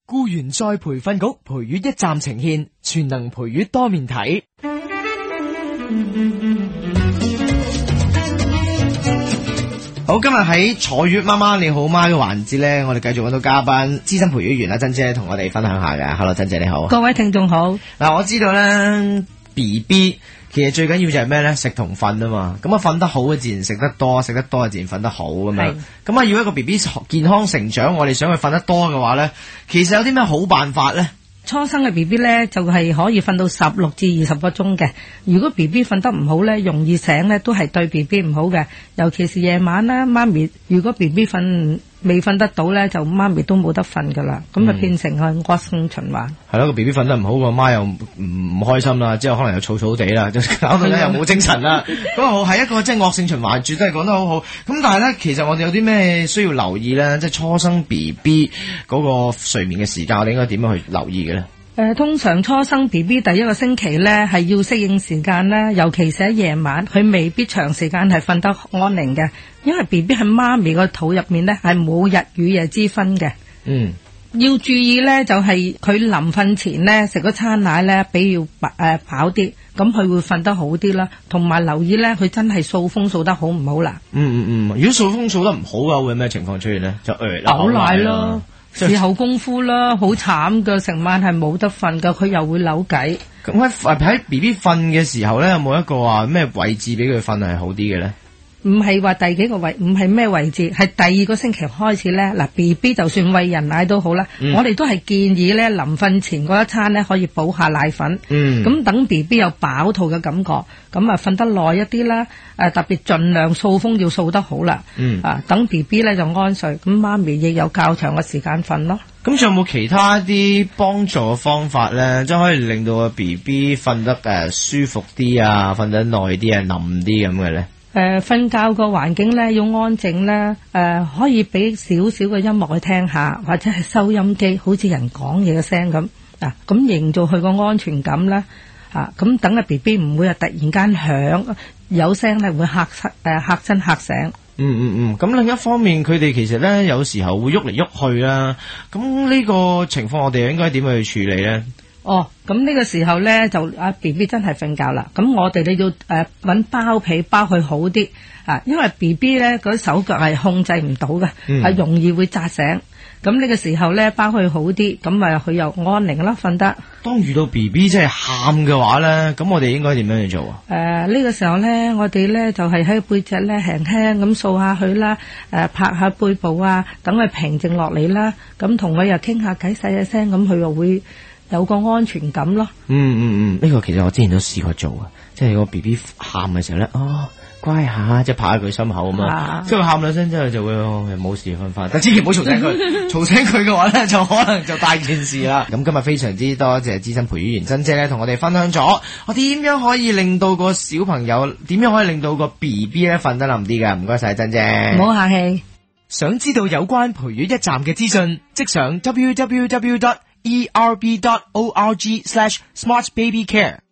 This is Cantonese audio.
僱員再培訓局培育一站呈現全能培育多面體。 好，今日喺坐月媽媽你好媽嘅環節咧，我哋繼續揾到嘉賓資深培育員啦，珍姐同我哋分享下嘅。Hello， 珍姐你好。 各位聽眾好。 嗱，我知道咧 BB 其實最緊要就係咩咧？食同瞓啊嘛。咁啊瞓得好嘅自然食得多，食得多嘅自然瞓得好咁樣。咁啊要一個 BB 健康成長，我哋想佢瞓得多嘅話咧，其實有啲咩好辦法咧？ 初生嘅 BB 咧就係可以瞓到16至20個鐘嘅。如果 BB 瞓得唔好咧，容易醒咧，都係對 BB 唔好嘅。尤其是夜晚啦，媽咪如果 BB 未瞓得到咧，就媽咪都冇得瞓噶啦。咁啊變成係惡性循環。係咯，個 BB 瞓得唔好，個媽又唔開心啦，之後可能又燥燥地啦，就搞到咧又冇精神啦。咁啊係一個即係惡性循環，絕對係講得好好。咁但係咧，其實我哋有啲咩需要留意咧？即係初生 BB 嗰個睡眠嘅時間，我哋應該點樣去留意嘅咧？ 通常初生 BB 第一個星期咧係要適應時間啦，尤其是喺夜晚，佢未必長時間係瞓得安寧嘅，因為 BB 喺媽咪個肚入面咧係冇日與夜之分嘅。要注意咧就係佢臨瞓前咧食嗰餐奶咧比要飽啲，咁佢會瞓得好啲啦。同埋留意咧佢真係掃風掃得好唔好啦。 如果掃風掃得唔好嘅會有咩情況出現咧？就嘔奶咯。事後功夫啦，好慘噶，成晚係冇得瞓噶，佢又會扭計。 咁喺 BB 瞓嘅時候咧，有冇一個話咩位置俾佢瞓係好啲嘅咧？ 唔係話第幾個位，唔係咩位置，係第二個星期開始咧。嗱 BB 就算餵人奶都好啦，我哋都係建議咧臨瞓前嗰一餐咧可以補下奶粉。咁等 BB 有飽肚嘅感覺，咁啊瞓得耐一啲啦。特別盡量掃風要掃得好啦。等 BB 咧就安睡，咁媽咪亦有較長嘅時間瞓咯。 咁仲有冇其他啲幫助嘅方法咧？即係可以令到個 BB 瞓得舒服啲啊，瞓得耐啲啊，冧啲咁嘅咧？ 瞓覺個環境咧要安靜咧，可以俾少少嘅音樂去聽下，或者係收音機，好似人講嘢嘅聲咁咁營造佢個安全感啦。咁等個 BB 唔會突然間響有聲咧，會嚇親嚇醒。 咁另一方面，佢哋其實咧有時候會喐嚟喐去啦。咁呢個情況，我哋應該點樣去處理咧？ 咁呢個時候咧就BB 真係瞓覺啦。咁我哋要搵包被包佢好啲因為 BB 咧嗰啲手腳係控制唔到嘅，係容易會扎醒。咁呢個時候咧包佢好啲，咁啊佢又安寧啦，瞓得。 當遇到 BB 即係喊嘅話咧，咁我哋應該點樣去做呢個時候咧，我哋咧就係喺背脊咧輕輕咁掃下佢啦，拍下背部啊，等佢平靜落嚟啦。咁同佢又傾下偈細聲，咁佢又會有個安全感咯。 呢個其實我之前都試過做啊，即係個 BB 喊嘅時候咧，乖下，即係拍下佢心口咁啊，即係佢喊兩聲之後就會冇事瞓翻，但千祈唔好嘈醒佢，嘈醒佢嘅話咧就可能就大件事啦。咁今日非常之多謝資深培育員珍姐咧，同我哋分享咗我點樣可以令到個小朋友，點樣可以令到個 BB 咧瞓得冧啲㗎。唔該晒珍姐， 唔好客氣。 想知道有關培育一站嘅資訊，即上 www.erb.org/smartbabycare。